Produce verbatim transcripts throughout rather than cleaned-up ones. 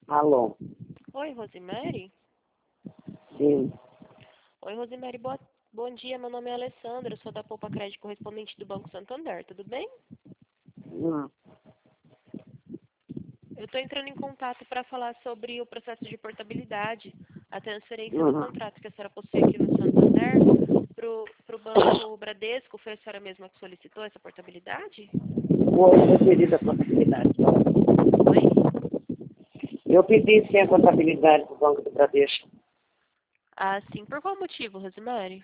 Alô? Oi, Rosemary? Sim. Oi, Rosemary, boa, bom dia. Meu nome é Alessandra, eu sou da Poupa Crédito correspondente do Banco Santander, tudo bem? Hum. Eu estou entrando em contato para falar sobre o processo de portabilidade, a transferência do Uhum. contrato que a senhora possui aqui no Santander para o Banco Bradesco. Foi a senhora mesma que solicitou essa portabilidade? Oi, eu pedi da contabilidade. Oi? Eu pedi sim a contabilidade do Banco do Bradesco. Ah, sim. Por qual motivo, Rosemary?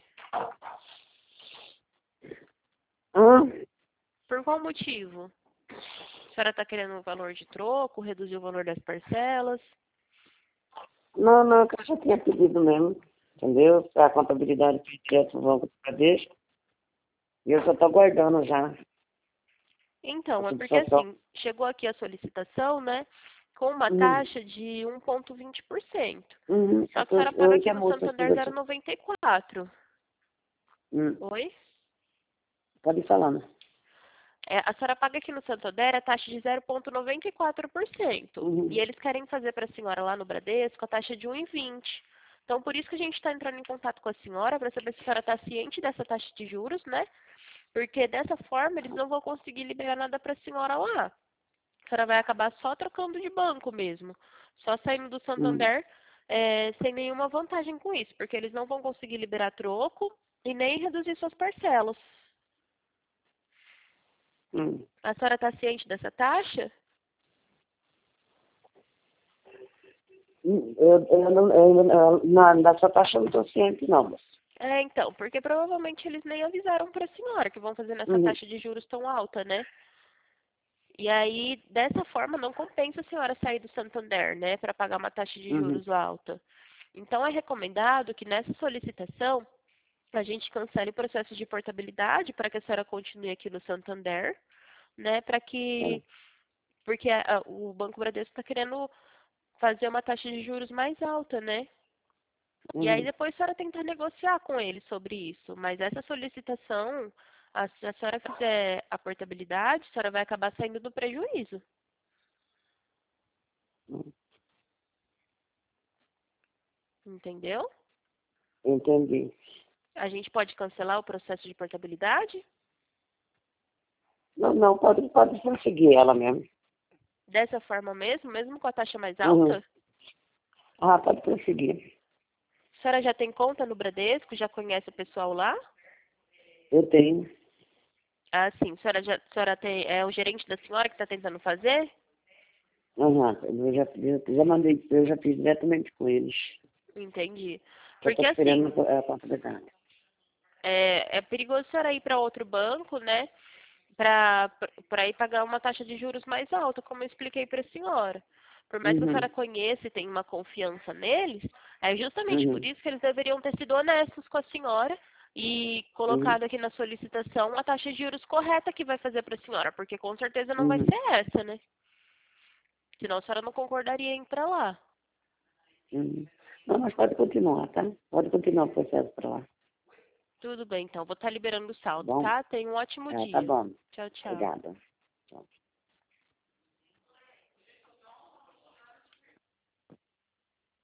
Hã? Por qual motivo? A senhora está querendo o valor de troco, reduzir o valor das parcelas? Não, não, que eu já tinha pedido mesmo. Entendeu? A contabilidade foi direto do Banco do Bradesco. E eu só estou guardando já. Tá Então, é tudo porque só só. assim, chegou aqui a solicitação, né, com uma Uhum. taxa de um vírgula vinte por cento. Uhum. Só que a Eu, senhora paga eu aqui que a no moça Santander zero conversou. vírgula noventa e quatro. Hum. Oi? Pode ir falando. É, a senhora paga aqui no Santander a taxa de zero vírgula noventa e quatro por cento. Uhum. E eles querem fazer para a senhora lá no Bradesco a taxa de um vírgula vinte. Então, por isso que a gente está entrando em contato com a senhora para saber se a senhora está ciente dessa taxa de juros, né? Porque dessa forma eles não vão conseguir liberar nada para a senhora lá. A senhora vai acabar só trocando de banco mesmo. Só saindo do Uhum. Santander é, sem nenhuma vantagem com isso, porque eles não vão conseguir liberar troco e nem reduzir suas parcelas. Uhum. A senhora está ciente dessa taxa? Hum. Eu, eu, não, eu, eu, não, dessa taxa eu não estou ciente, não. Moça. É, então, porque provavelmente eles nem avisaram para a senhora que vão fazer nessa Uhum. taxa de juros tão alta, né? E aí, dessa forma, não compensa a senhora sair do Santander, né, para pagar uma taxa de Uhum. juros alta. Então, é recomendado que nessa solicitação a gente cancele o processo de portabilidade para que a senhora continue aqui no Santander, né? Para Tá. que, porque a- a- o Banco Bradesco está querendo fazer uma taxa de juros mais alta, né? E aí Uhum. depois a senhora tenta negociar com ele sobre isso. Mas essa solicitação, a- se a senhora fizer a portabilidade, a senhora vai acabar saindo do prejuízo, Uhum. entendeu? Entendi. A gente pode cancelar o processo de portabilidade. Não, não, pode, pode prosseguir ela mesmo. Dessa forma mesmo, mesmo com a taxa mais Uhum. alta. Ah, pode prosseguir. A senhora já tem conta no Bradesco? Já conhece o pessoal lá? Eu tenho. Ah, sim. A senhora, já, a senhora tem, é o gerente da senhora que está tentando fazer? Uhum. Eu já, eu já mandei, eu já fiz diretamente com eles. Entendi. Eu estou Porque assim, esperando a contabilidade. é, é perigoso a senhora ir para outro banco, né? Para para ir pagar uma taxa de juros mais alta, como eu expliquei para a senhora. Por mais que a senhora Uhum. conheça e tenha uma confiança neles, é justamente por Uhum. isso que eles deveriam ter sido honestos com a senhora e Uhum. colocado aqui na solicitação a taxa de juros correta que vai fazer para a senhora, porque com certeza não vai Uhum. ser essa, né? Senão a senhora não concordaria em ir para lá. Uhum. Não, mas pode continuar, tá? Pode continuar o processo para lá. Tudo bem, então. Vou estar liberando o Tá saldo, bom? tá? Tenha um ótimo É, tá dia. bom. Tchau, tchau. Obrigada. Tchau.